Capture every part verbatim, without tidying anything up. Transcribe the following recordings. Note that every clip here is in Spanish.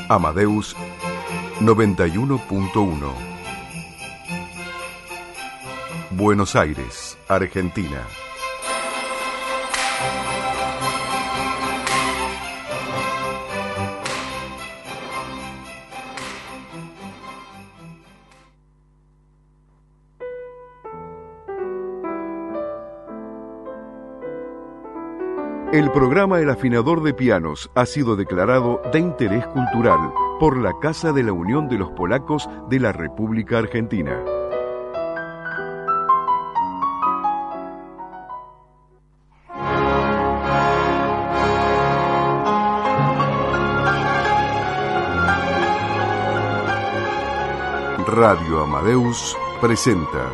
Amadeus noventa y uno punto uno. Buenos Aires, Argentina. El programa El Afinador de Pianos ha sido declarado de interés cultural por la Casa de la Unión de los Polacos de la República Argentina. Radio Amadeus presenta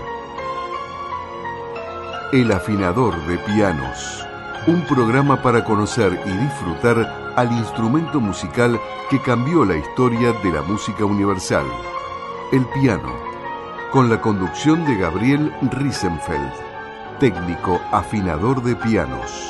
El Afinador de Pianos. Un programa para conocer y disfrutar al instrumento musical que cambió la historia de la música universal, el piano, con la conducción de Gabriel Riesenfeld, técnico afinador de pianos.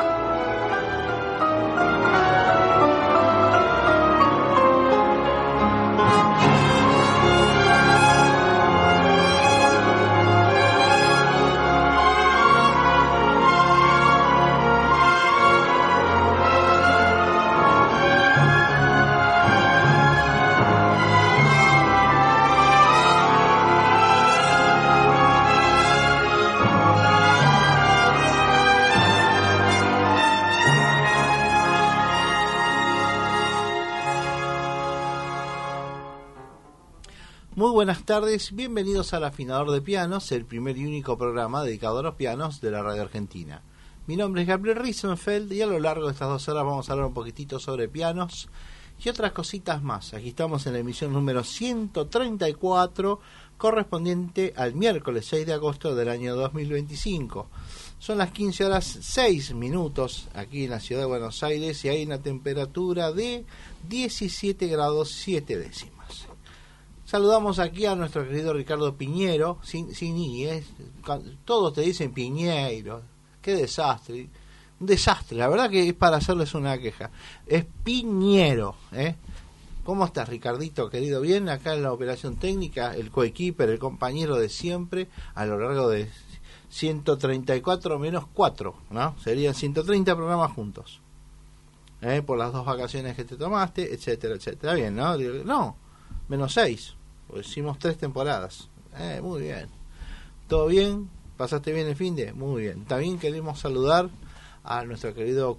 Buenas tardes, bienvenidos al Afinador de Pianos, el primer y único programa dedicado a los pianos de la radio argentina. Mi nombre es Gabriel Riesenfeld y a lo largo de estas dos horas vamos a hablar un poquitito sobre pianos y otras cositas más. Aquí estamos en la emisión número ciento treinta y cuatro, correspondiente al miércoles seis de agosto del año dos mil veinticinco. Son las quince horas seis minutos aquí en la ciudad de Buenos Aires y hay una temperatura de diecisiete grados siete décimas. Saludamos aquí a nuestro querido Ricardo Piñero, sin, sin I, ¿eh? Todos te dicen Piñeiro, qué desastre, un desastre, la verdad que es para hacerles una queja, es Piñero, ¿eh? ¿Cómo estás, Ricardito, querido? Bien, acá en la operación técnica, el coequiper, el compañero de siempre, a lo largo de ciento treinta y cuatro menos cuatro, ¿no? Serían ciento treinta programas juntos, ¿eh? Por las dos vacaciones que te tomaste, etcétera, etcétera, bien, ¿no? No, menos seis, pues hicimos tres temporadas. Eh, muy bien. ¿Todo bien? ¿Pasaste bien el fin de? Muy bien. También queremos saludar a nuestro querido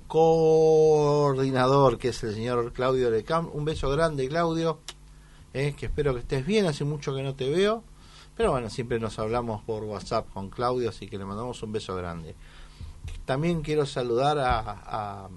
coordinador, que es el señor Claudio Lecam. Un beso grande, Claudio. Eh, que espero que estés bien. Hace mucho que no te veo. Pero bueno, siempre nos hablamos por WhatsApp con Claudio, así que le mandamos un beso grande. También quiero saludar a... a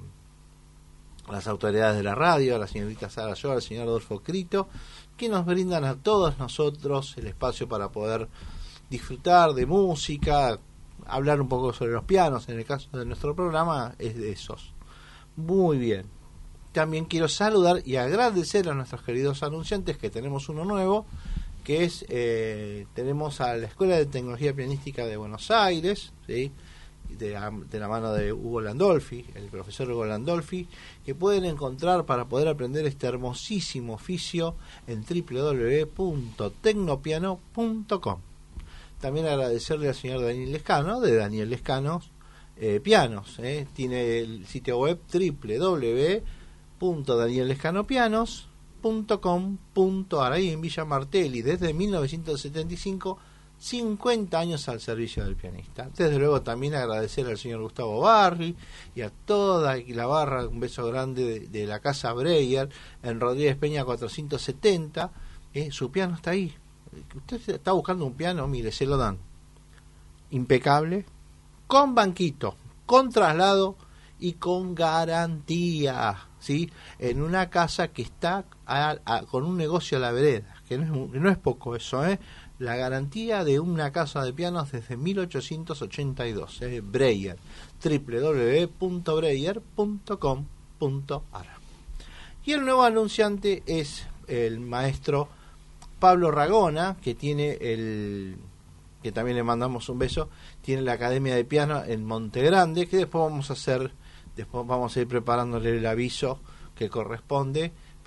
a las autoridades de la radio, a la señorita Sara Yo, al señor Adolfo Crito, que nos brindan a todos nosotros el espacio para poder disfrutar de música, hablar un poco sobre los pianos. En el caso de nuestro programa es de esos. Muy bien. También quiero saludar y agradecer a nuestros queridos anunciantes, que tenemos uno nuevo, que es, eh, tenemos a la Escuela de Tecnología Pianística de Buenos Aires, ¿sí? De la, de la mano de Hugo Landolfi, el profesor Hugo Landolfi, que pueden encontrar para poder aprender este hermosísimo oficio en doble u doble u doble u punto tecnopiano punto com. También agradecerle al señor Daniel Lescano, de Daniel Lescano eh, Pianos, eh. tiene el sitio web doble u doble u doble u punto daniel lescano pianos punto com punto ar, ahí en Villa Martelli, desde mil novecientos setenta y cinco, cincuenta años al servicio del pianista. Desde luego también agradecer al señor Gustavo Barri y a toda la barra, un beso grande de, de la casa Breyer en Rodríguez Peña cuatrocientos setenta. Eh, su piano está ahí. Usted está buscando un piano, mire, se lo dan. Impecable, con banquito, con traslado y con garantía, ¿sí? En una casa que está a, a, con un negocio a la vereda, que no es, que no es poco eso, ¿eh? La garantía de una casa de pianos desde mil ochocientos ochenta y dos, ¿eh? Breyer, doble u doble u doble u punto breyer punto com punto ar. Y el nuevo anunciante es el maestro Pablo Ragona, que tiene el, que también le mandamos un beso, tiene la Academia de Piano en Monte Grande, que después vamos a hacer, después vamos a ir preparándole el aviso que corresponde,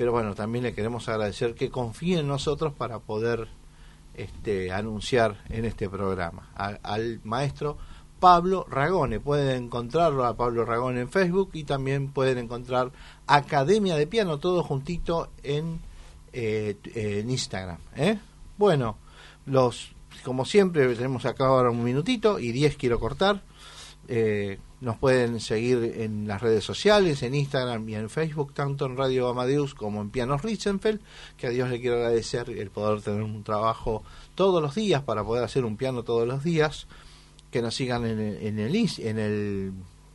pero bueno, también le queremos agradecer que confíe en nosotros para poder este, anunciar en este programa a, al maestro Pablo Ragone. Pueden encontrarlo a Pablo Ragone en Facebook y también pueden encontrar Academia de Piano, todo juntito en, eh, en Instagram, ¿eh? Bueno, los como siempre tenemos acá ahora un minutito y diez quiero cortar. Eh, nos pueden seguir en las redes sociales, en Instagram y en Facebook, tanto en Radio Amadeus como en Pianos Ritzenfeld, que a Dios le quiero agradecer el poder tener un trabajo todos los días para poder hacer un piano todos los días. Que nos sigan en el en el, en el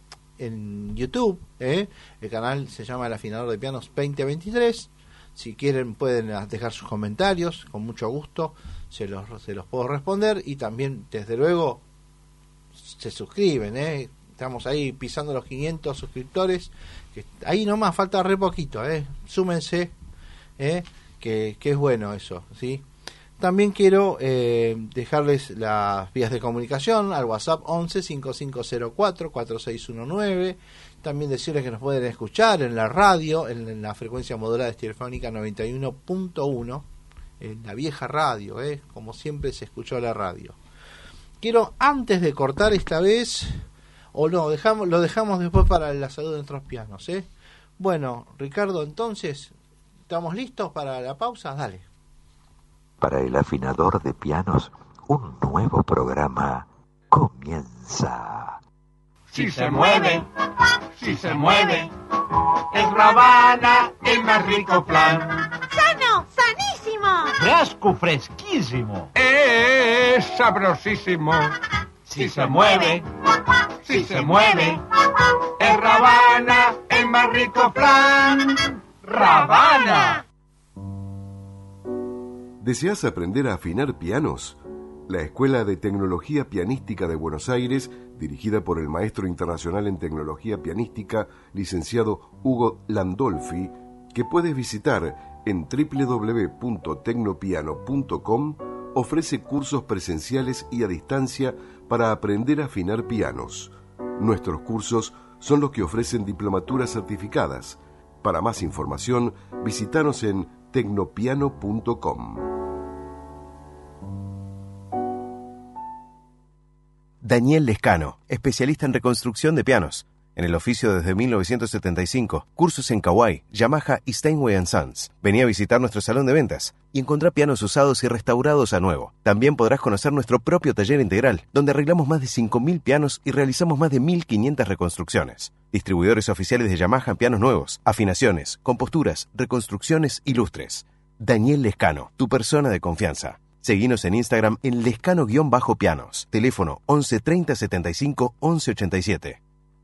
en YouTube, ¿eh? El canal se llama El Afinador de Pianos veinte veintitrés. Si quieren pueden dejar sus comentarios, con mucho gusto se los se los puedo responder, y también desde luego se suscriben, ¿eh? Estamos ahí pisando los quinientos suscriptores, que ahí nomás falta re poquito, ¿eh? Súmense, ¿eh? que, que es bueno eso, ¿sí? También quiero eh, dejarles las vías de comunicación al WhatsApp once cinco cinco cero cuatro cuatro seis uno nueve. También decirles que nos pueden escuchar en la radio, en, en la frecuencia modulada estereofónica noventa y uno punto uno, en la vieja radio, ¿eh? Como siempre se escuchó la radio. Quiero, antes de cortar esta vez, o no, dejamos, lo dejamos después para la salud de nuestros pianos, ¿eh? Bueno, Ricardo, entonces, ¿estamos listos para la pausa? Dale. Para el afinador de pianos, un nuevo programa comienza. Si se mueve, si se mueve, es Ravana el más rico flan. ¡Sano! ¡Sanísimo! ¡Fresco, fresquísimo! Es sabrosísimo. Si se mueve, si se mueve, es Ravana el más rico flan. ¡Ravana! ¿Deseas aprender a afinar pianos? La Escuela de Tecnología Pianística de Buenos Aires, dirigida por el maestro internacional en tecnología pianística, licenciado Hugo Landolfi, que puedes visitar en doble u doble u doble u punto tecnopiano punto com, ofrece cursos presenciales y a distancia para aprender a afinar pianos. Nuestros cursos son los que ofrecen diplomaturas certificadas. Para más información, visítanos en tecnopiano punto com. Daniel Lescano, especialista en reconstrucción de pianos. En el oficio desde mil novecientos setenta y cinco, cursos en Kawai, Yamaha y Steinway and Sons. Vení a visitar nuestro salón de ventas y encontrá pianos usados y restaurados a nuevo. También podrás conocer nuestro propio taller integral, donde arreglamos más de cinco mil pianos y realizamos más de mil quinientas reconstrucciones. Distribuidores oficiales de Yamaha en pianos nuevos, afinaciones, composturas, reconstrucciones y lustres. Daniel Lescano, tu persona de confianza. Seguinos en Instagram en lescano-pianos. Teléfono once treinta setenta y cinco once ochenta y siete.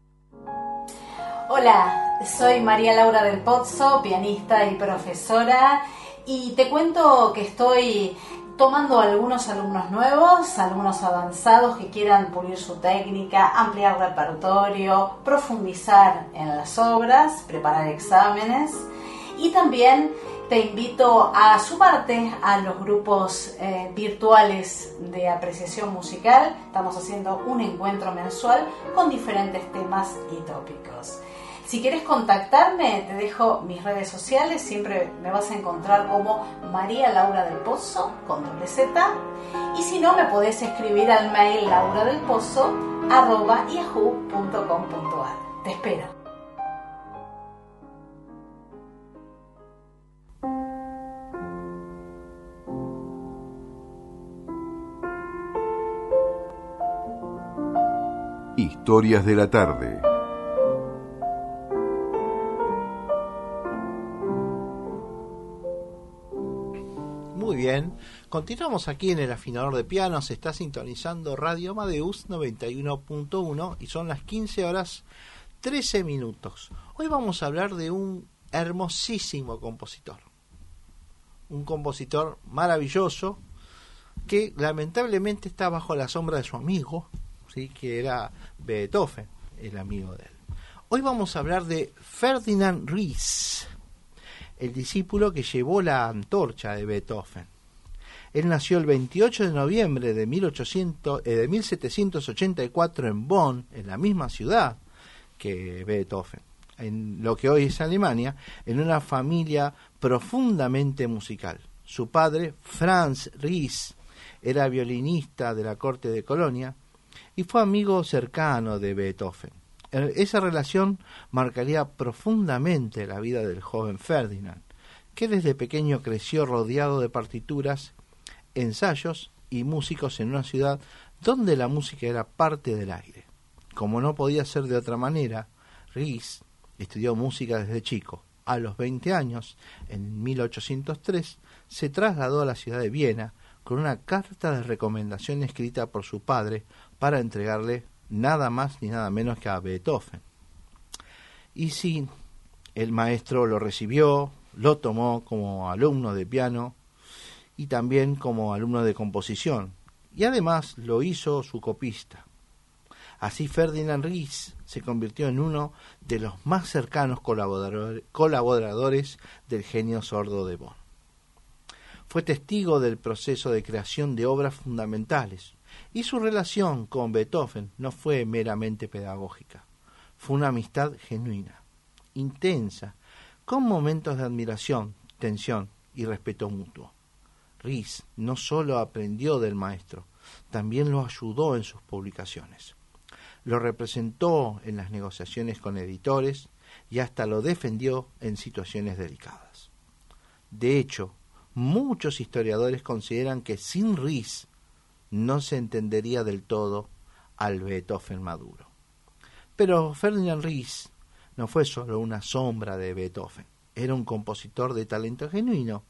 Hola, soy María Laura del Pozzo, pianista y profesora, y te cuento que estoy tomando algunos alumnos nuevos, alumnos avanzados que quieran pulir su técnica, ampliar repertorio, profundizar en las obras, preparar exámenes, y también te invito a sumarte a los grupos eh, virtuales de apreciación musical. Estamos haciendo un encuentro mensual con diferentes temas y tópicos. Si quieres contactarme, te dejo mis redes sociales. Siempre me vas a encontrar como María Laura del Pozzo con doble Z. Y si no, me podés escribir al mail lauradelpozo arroba yahoo punto com punto ar. Te espero. Historias de la tarde. Muy bien, continuamos aquí en el afinador de pianos. Se está sintonizando Radio Amadeus noventa y uno punto uno y son las quince horas trece minutos. Hoy vamos a hablar de un hermosísimo compositor, un compositor maravilloso que lamentablemente está bajo la sombra de su amigo, ¿sí? Que era Beethoven, el amigo de él. Hoy vamos a hablar de Ferdinand Ries, el discípulo que llevó la antorcha de Beethoven. Él nació el veintiocho de noviembre de, mil ochocientos, eh, de mil setecientos ochenta y cuatro en Bonn, en la misma ciudad que Beethoven. en lo que hoy es Alemania, en una familia profundamente musical. Su padre, Franz Ries, era violinista de la corte de Colonia y fue amigo cercano de Beethoven. Esa relación marcaría profundamente la vida del joven Ferdinand, que desde pequeño creció rodeado de partituras, ensayos y músicos en una ciudad donde la música era parte del aire. Como no podía ser de otra manera, Ries estudió música desde chico. A los veinte años, en mil ochocientos tres, se trasladó a la ciudad de Viena con una carta de recomendación escrita por su padre para entregarle nada más ni nada menos que a Beethoven. Y sí, el maestro lo recibió, lo tomó como alumno de piano y también como alumno de composición, y además lo hizo su copista. Así Ferdinand Ries se convirtió en uno de los más cercanos colaborador, colaboradores del genio sordo de Bonn. Fue testigo del proceso de creación de obras fundamentales, y su relación con Beethoven no fue meramente pedagógica. Fue una amistad genuina, intensa, con momentos de admiración, tensión y respeto mutuo. Ries no solo aprendió del maestro, también lo ayudó en sus publicaciones. Lo representó en las negociaciones con editores y hasta lo defendió en situaciones delicadas. De hecho, muchos historiadores consideran que sin Ries no se entendería del todo al Beethoven maduro. Pero Ferdinand Ries no fue solo una sombra de Beethoven, era un compositor de talento genuino.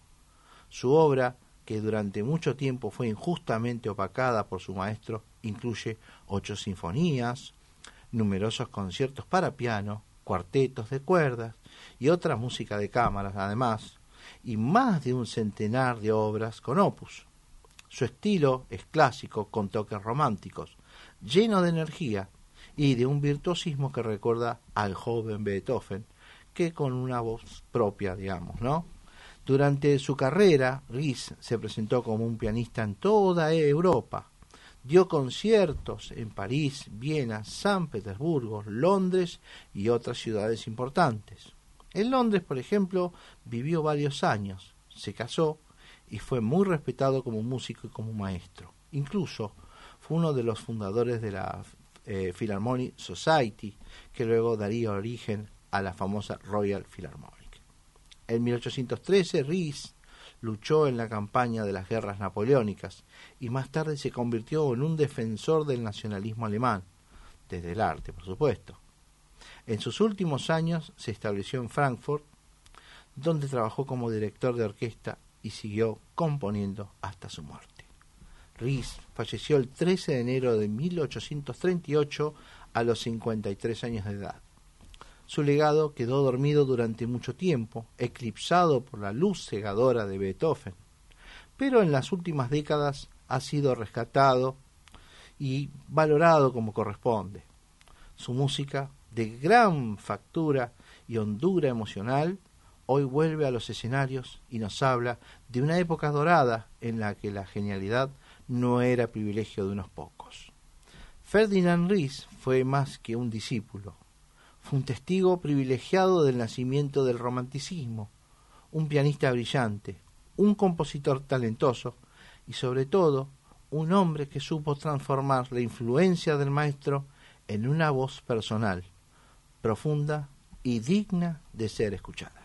Su obra, que durante mucho tiempo fue injustamente opacada por su maestro, incluye ocho sinfonías, numerosos conciertos para piano, cuartetos de cuerdas y otra música de cámara, además, y más de un centenar de obras con opus. Su estilo es clásico con toques románticos, lleno de energía y de un virtuosismo que recuerda al joven Beethoven, que con una voz propia, digamos, ¿no? Durante su carrera, Ries se presentó como un pianista en toda Europa. Dio conciertos en París, Viena, San Petersburgo, Londres y otras ciudades importantes. En Londres, por ejemplo, vivió varios años, se casó y fue muy respetado como músico y como maestro. Incluso fue uno de los fundadores de la eh, Philharmonic Society, que luego daría origen a la famosa Royal Philharmonic. En mil ochocientos trece, Ries luchó en la campaña de las guerras napoleónicas y más tarde se convirtió en un defensor del nacionalismo alemán, desde el arte, por supuesto. En sus últimos años se estableció en Frankfurt, donde trabajó como director de orquesta y siguió componiendo hasta su muerte. Ries falleció el trece de enero de mil ochocientos treinta y ocho a los cincuenta y tres años de edad. Su legado quedó dormido durante mucho tiempo, eclipsado por la luz cegadora de Beethoven, pero en las últimas décadas ha sido rescatado y valorado como corresponde. Su música, de gran factura y hondura emocional, hoy vuelve a los escenarios y nos habla de una época dorada en la que la genialidad no era privilegio de unos pocos. Ferdinand Ries fue más que un discípulo. Fue un testigo privilegiado del nacimiento del romanticismo, un pianista brillante, un compositor talentoso y sobre todo un hombre que supo transformar la influencia del maestro en una voz personal, profunda y digna de ser escuchada.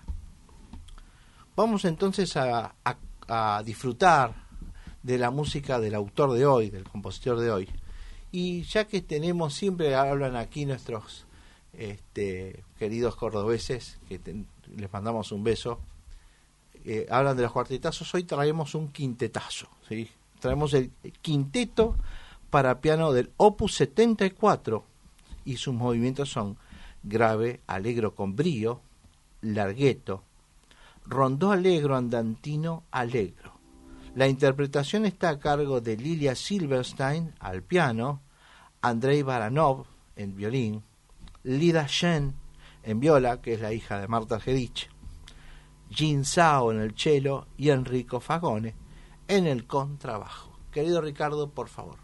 Vamos entonces a, a, a disfrutar de la música del autor de hoy, del compositor de hoy. Y ya que tenemos, siempre hablan aquí nuestros Este, queridos cordobeses, que te, les mandamos un beso, eh, hablan de los cuartetazos. Hoy traemos un quintetazo, ¿sí? Traemos el quinteto para piano del opus setenta y cuatro y sus movimientos son grave, allegro con brío, larghetto, rondó allegro, andantino, allegro. La interpretación está a cargo de Lilia Silverstein al piano, Andrei Baranov en violín, Lida Shen en viola, que es la hija de Marta Argerich, Jin Sao en el cello y Enrico Fagone en el contrabajo. Querido Ricardo, por favor.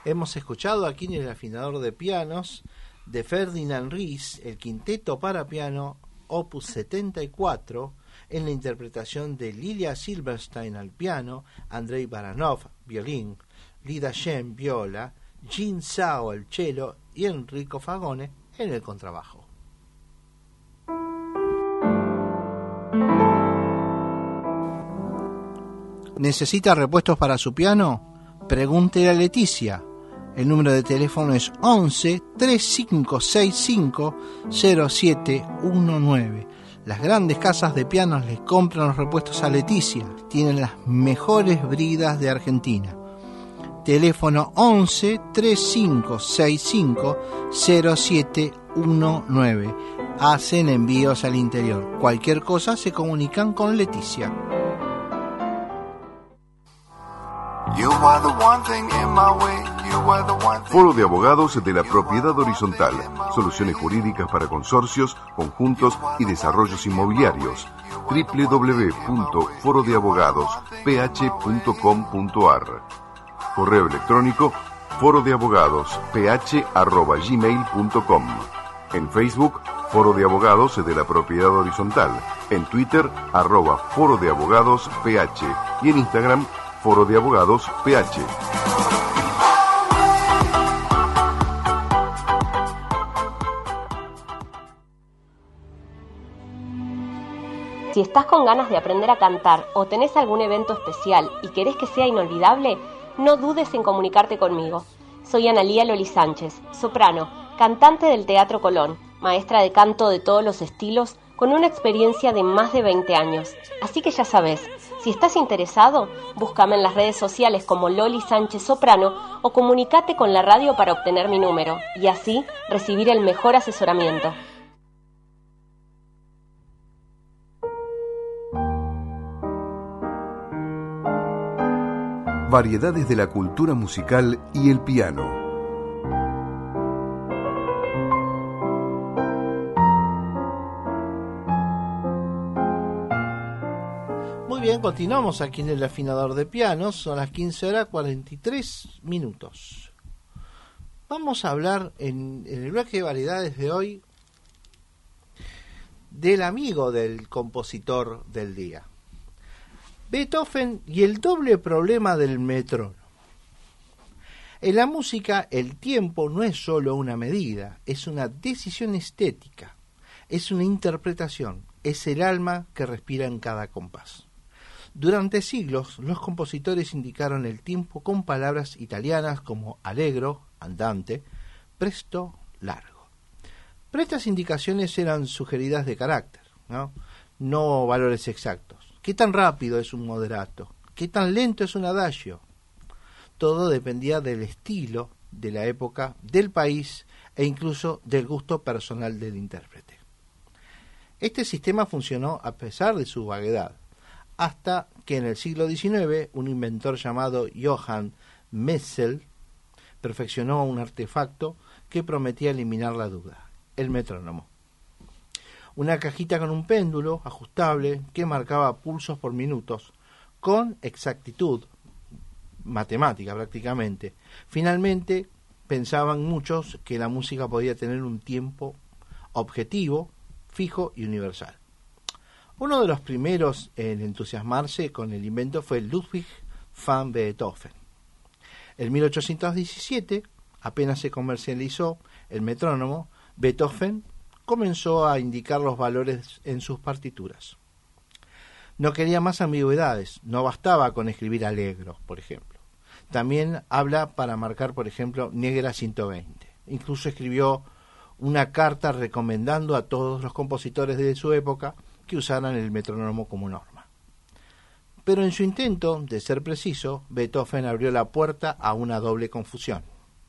Hemos escuchado aquí en el afinador de pianos de Ferdinand Ries, el quinteto para piano opus setenta y cuatro, en la interpretación de Lilia Silverstein al piano, Andrei Baranov violín, Lida Shem viola, Jin Sao al cello y Enrico Fagone en el contrabajo. ¿Necesita repuestos para su piano? Pregúntele a Leticia. El número de teléfono es once, treinta y cinco sesenta y cinco, cero siete diecinueve. Las grandes casas de pianos les compran los repuestos a Leticia. Tienen las mejores bridas de Argentina. Teléfono once, treinta y cinco sesenta y cinco, cero siete diecinueve. Hacen envíos al interior. Cualquier cosa se comunican con Leticia. Foro de Abogados de la Propiedad Horizontal. Soluciones jurídicas para consorcios, conjuntos y desarrollos inmobiliarios. doble u doble u doble u punto foro de abogados p h punto com punto a r. Correo electrónico foro de abogados p h arroba gmail punto com. En Facebook, Foro de Abogados de la Propiedad Horizontal. En Twitter, arroba Foro de Abogados P H. Y en Instagram, Foro de Abogados P H. Si estás con ganas de aprender a cantar o tenés algún evento especial y querés que sea inolvidable, no dudes en comunicarte conmigo. Soy Analía Loli Sánchez, soprano, cantante del Teatro Colón, maestra de canto de todos los estilos, con una experiencia de más de veinte años. Así que ya sabes, si estás interesado, búscame en las redes sociales como Loli Sánchez Soprano o comunicate con la radio para obtener mi número y así recibir el mejor asesoramiento. Variedades de la cultura musical y el piano. Muy bien, continuamos aquí en el afinador de pianos. Son las quince horas cuarenta y tres minutos. Vamos a hablar en, en el bloque de variedades de hoy del amigo del compositor del día, Beethoven, y el doble problema del metrónomo. En la música, el tiempo no es solo una medida, es una decisión estética, es una interpretación, es el alma que respira en cada compás. Durante siglos, los compositores indicaron el tiempo con palabras italianas como allegro, andante, presto, largo. Pero estas indicaciones eran sugeridas de carácter, ¿no? No valores exactos. ¿Qué tan rápido es un moderato? ¿Qué tan lento es un adagio? Todo dependía del estilo, de la época, del país e incluso del gusto personal del intérprete. Este sistema funcionó a pesar de su vaguedad, hasta que en el siglo diecinueve un inventor llamado Johann Messel perfeccionó un artefacto que prometía eliminar la duda: el metrónomo. Una cajita con un péndulo ajustable que marcaba pulsos por minutos, con exactitud matemática prácticamente. Finalmente, pensaban muchos que la música podía tener un tiempo objetivo, fijo y universal. Uno de los primeros en entusiasmarse con el invento fue Ludwig van Beethoven. En mil ochocientos diecisiete, apenas se comercializó el metrónomo, Beethoven comenzó a indicar los valores en sus partituras. No quería más ambigüedades, no bastaba con escribir allegro, por ejemplo. También habla para marcar, por ejemplo, negra ciento veinte. Incluso escribió una carta recomendando a todos los compositores de su época que usaran el metrónomo como norma. Pero en su intento de ser preciso, Beethoven abrió la puerta a una doble confusión.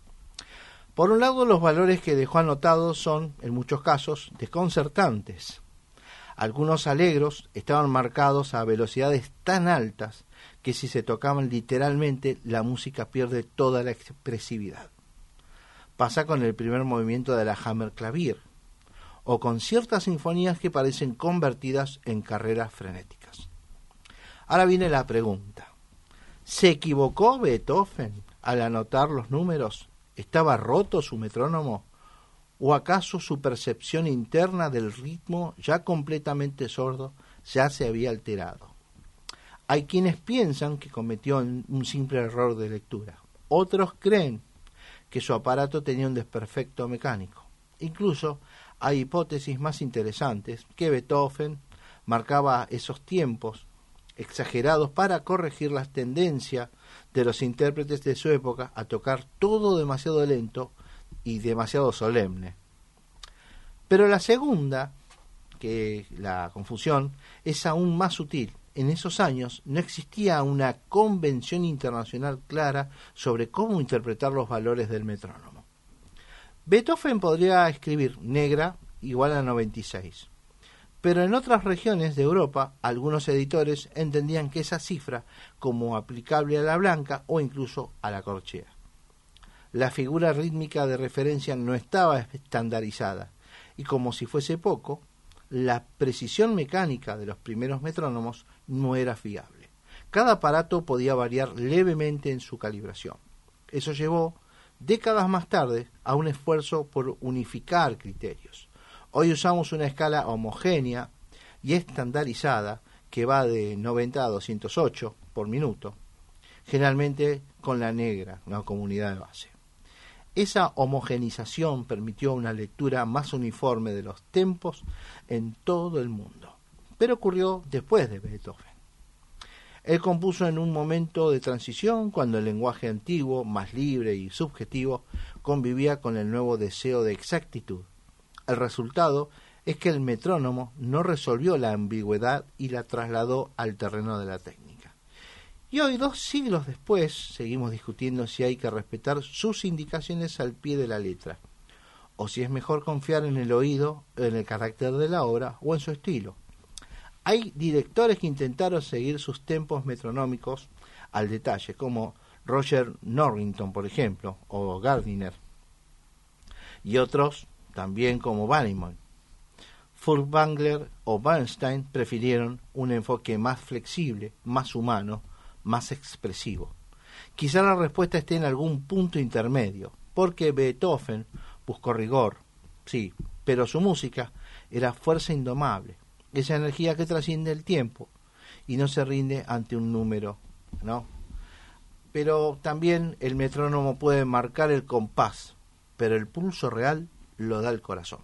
Por un lado, los valores que dejó anotados son, en muchos casos, desconcertantes. Algunos alegros estaban marcados a velocidades tan altas que si se tocaban literalmente, la música pierde toda la expresividad. Pasa con el primer movimiento de la Hammerklavier, o con ciertas sinfonías que parecen convertidas en carreras frenéticas. Ahora viene la pregunta: ¿se equivocó Beethoven al anotar los números? ¿Estaba roto su metrónomo? ¿O acaso su percepción interna del ritmo, ya completamente sordo, ya se había alterado? Hay quienes piensan que cometió un simple error de lectura. Otros creen que su aparato tenía un desperfecto mecánico. Incluso hay hipótesis más interesantes, que Beethoven marcaba esos tiempos exagerados para corregir las tendencias de los intérpretes de su época a tocar todo demasiado lento y demasiado solemne. Pero la segunda, que la confusión, es aún más sutil. En esos años no existía una convención internacional clara sobre cómo interpretar los valores del metrónomo. Beethoven podría escribir negra igual a noventa y seis, pero en otras regiones de Europa algunos editores entendían que esa cifra como aplicable a la blanca o incluso a la corchea. La figura rítmica de referencia no estaba estandarizada y, como si fuese poco, la precisión mecánica de los primeros metrónomos no era fiable. Cada aparato podía variar levemente en su calibración. Eso llevó, décadas más tarde, a un esfuerzo por unificar criterios. Hoy usamos una escala homogénea y estandarizada que va de noventa a doscientos ocho por minuto, generalmente con la negra, una comunidad de base. Esa homogenización permitió una lectura más uniforme de los tempos en todo el mundo, pero ocurrió después de Beethoven. Él compuso en un momento de transición cuando el lenguaje antiguo, más libre y subjetivo, convivía con el nuevo deseo de exactitud. El resultado es que el metrónomo no resolvió la ambigüedad y la trasladó al terreno de la técnica. Y hoy, dos siglos después, seguimos discutiendo si hay que respetar sus indicaciones al pie de la letra, o si es mejor confiar en el oído, en el carácter de la obra o en su estilo. Hay directores que intentaron seguir sus tempos metronómicos al detalle, como Roger Norrington, por ejemplo, o Gardiner, y otros también como Baneman. Furtwängler o Bernstein prefirieron un enfoque más flexible, más humano, más expresivo. Quizá la respuesta esté en algún punto intermedio, porque Beethoven buscó rigor, sí, pero su música era fuerza indomable, esa energía que trasciende el tiempo y no se rinde ante un número, ¿no? Pero también el metrónomo puede marcar el compás, pero el pulso real lo da el corazón.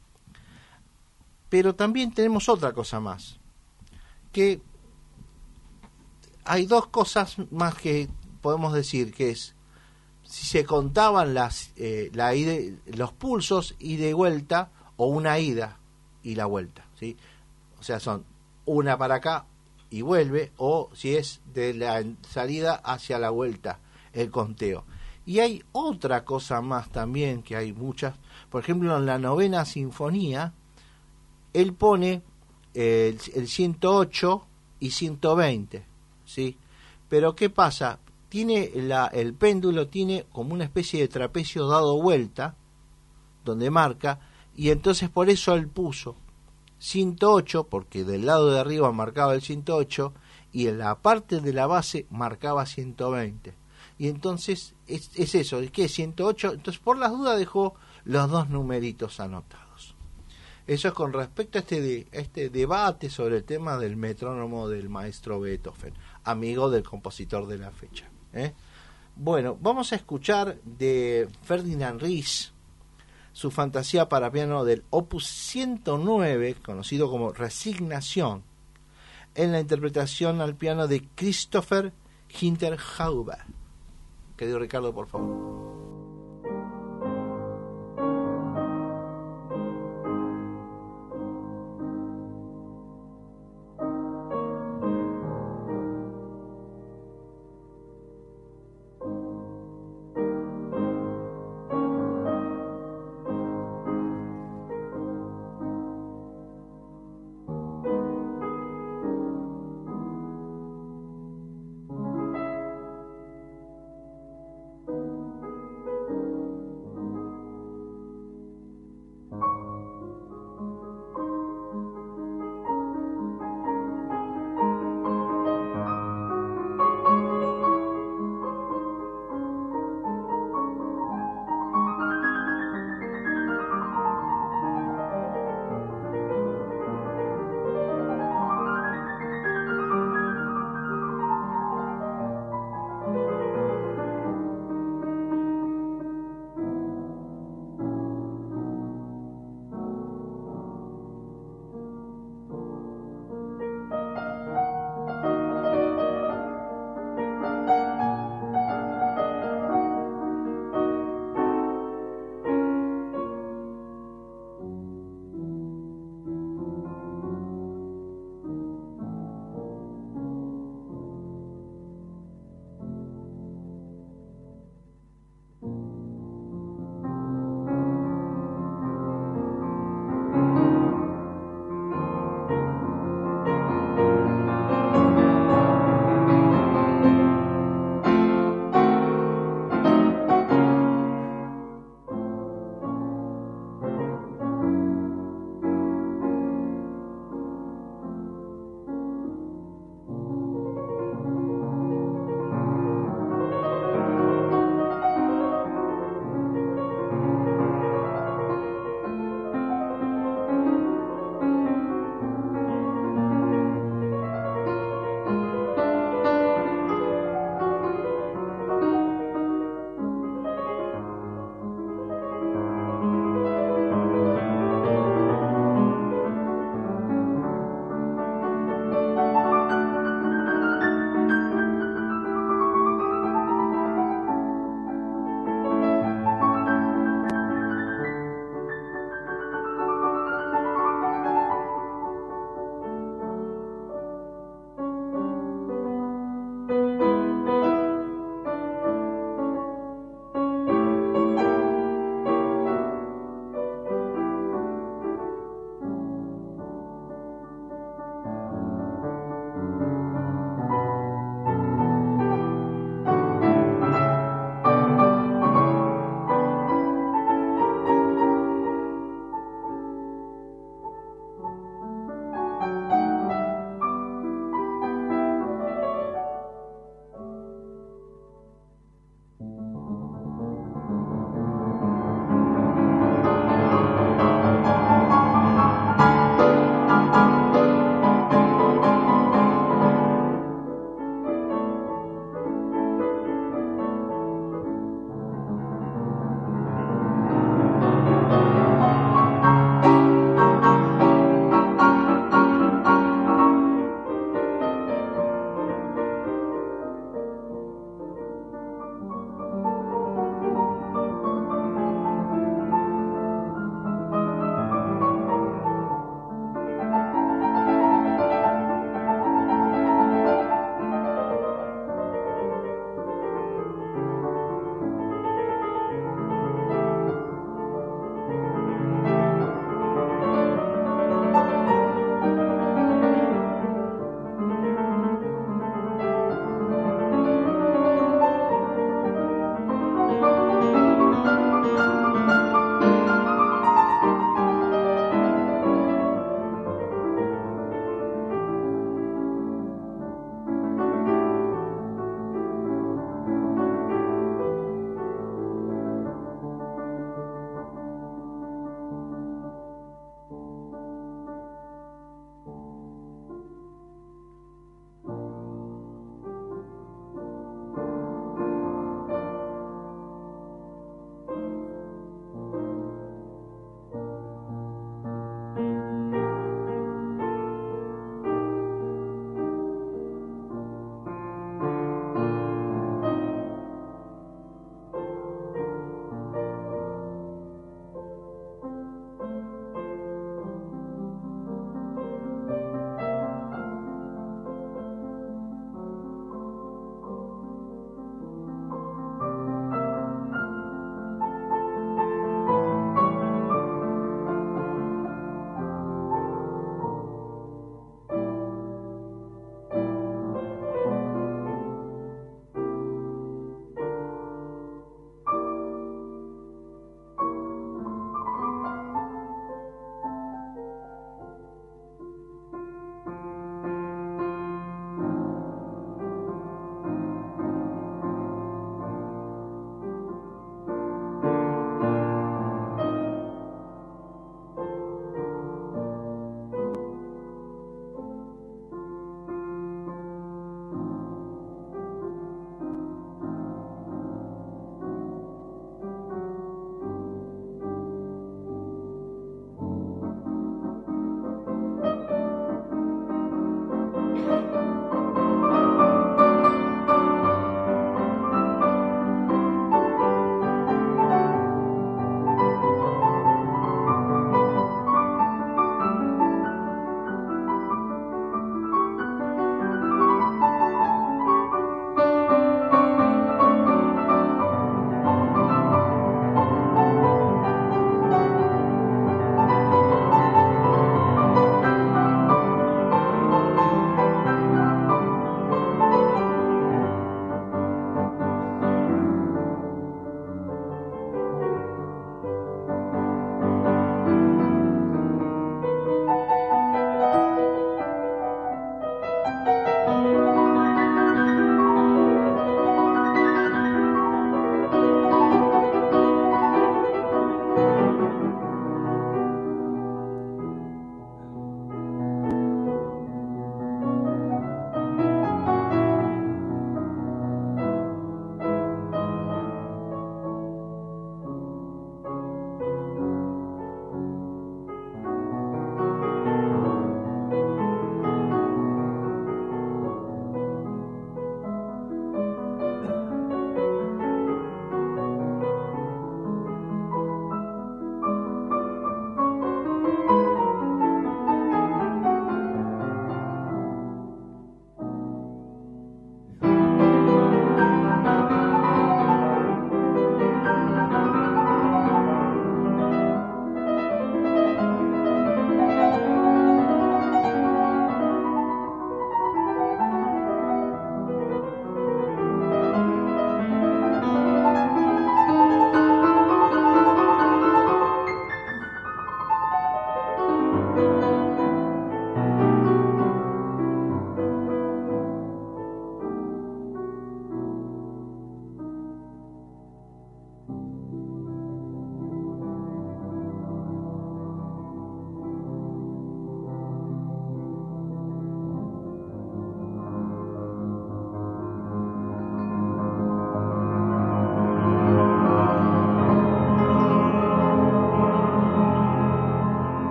Pero también tenemos otra cosa más, que hay dos cosas más que podemos decir, que es si se contaban las eh, la ida, los pulsos ida y vuelta, o una ida y la vuelta, ¿sí? O sea, son una para acá y vuelve, o si es de la salida hacia la vuelta, el conteo. Y hay otra cosa más también, que hay muchas. Por ejemplo, en la novena sinfonía, él pone eh, el, el ciento ocho y ciento veinte, ¿sí? Pero ¿qué pasa? Tiene la, el péndulo tiene como una especie de trapecio dado vuelta, donde marca, y entonces por eso él puso ciento ocho, porque del lado de arriba marcaba el ciento ocho, y en la parte de la base marcaba ciento veinte. Y entonces es, es eso, ¿qué es ciento ocho? Entonces por las dudas dejó los dos numeritos anotados. Eso es con respecto a este, de, a este debate sobre el tema del metrónomo del maestro Beethoven, amigo del compositor de la fecha, ¿eh? Bueno, vamos a escuchar de Ferdinand Ries su fantasía para piano del opus ciento nueve, conocido como Resignación, en la interpretación al piano de Christopher Hinterhauber. Querido Ricardo, por favor.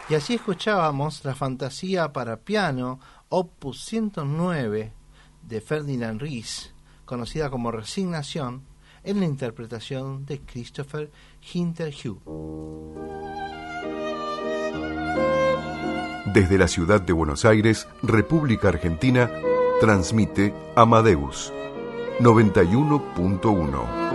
Y así escuchábamos la fantasía para piano opus ciento nueve de Ferdinand Ries, conocida como Resignación, en la interpretación de Christopher Hinterhue. Desde la ciudad de Buenos Aires, República Argentina, transmite Amadeus noventa y uno punto uno.